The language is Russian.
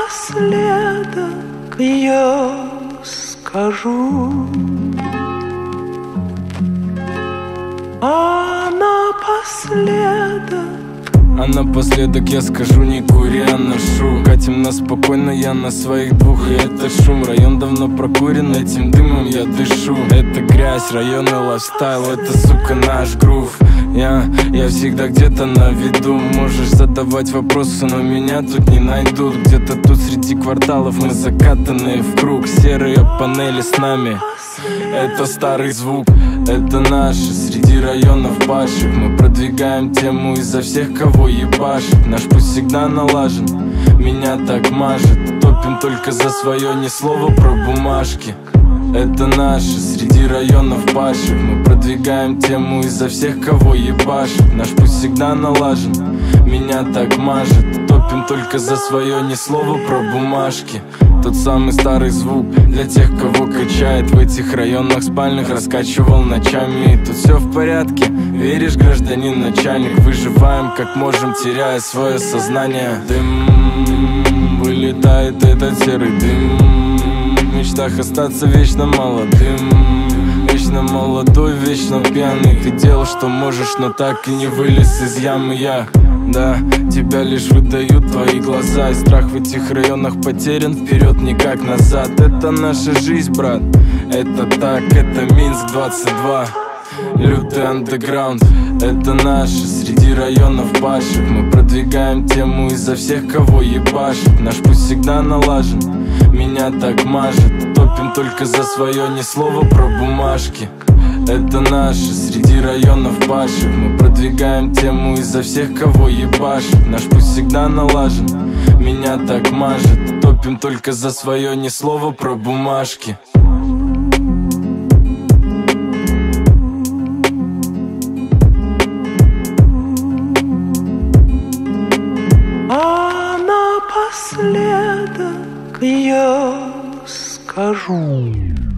напоследок я скажу, напоследок я скажу: не кури, а ношу. Катим нас спокойно, я на своих двух, и это шум. Район давно прокурен, этим дымом я дышу. Это грязь, районный лайфстайл, это, сука, наш грув. Я всегда где-то на виду. Можешь задавать вопросы, но меня тут не найдут. Где-то тут среди кварталов мы закатанные в круг. Серые панели с нами, это старый звук, это наши. Среди районов падших мы продвигаем тему изо всех, кого ебашит. Наш путь всегда налажен, меня так мажет. Топим только за свое, ни слова про бумажки. Это наши, среди районов падших мы продвигаем тему изо всех, кого ебашит. Наш путь всегда налажен, меня так мажет. Топим только за свое, ни слова про бумажки. Тот самый старый звук для тех, кого качает. В этих районах спальных раскачивал ночами. И тут все в порядке, веришь, гражданин начальник? Выживаем как можем, теряя свое сознание. Дым, вылетает этот серый дым. В мечтах остаться вечно молодым, вечно молодой, вечно пьяный. Ты делал, что можешь, но так и не вылез из ямы я. Да, тебя лишь выдают твои глаза. И страх в этих районах потерян, вперед никак назад. Это наша жизнь, брат, это так, это Минск 22. Лютый андеграунд, это наши, среди районов падших мы продвигаем тему изо всех, кого ебашит. Наш путь всегда налажен, меня так мажет. Топим только за свое, ни слова про бумажки. Это наши, среди районов падших мы продвигаем тему изо всех, кого ебашит. Наш путь всегда налажен, меня так мажет. Топим только за свое, ни слова про бумажки. Напоследок я скажу.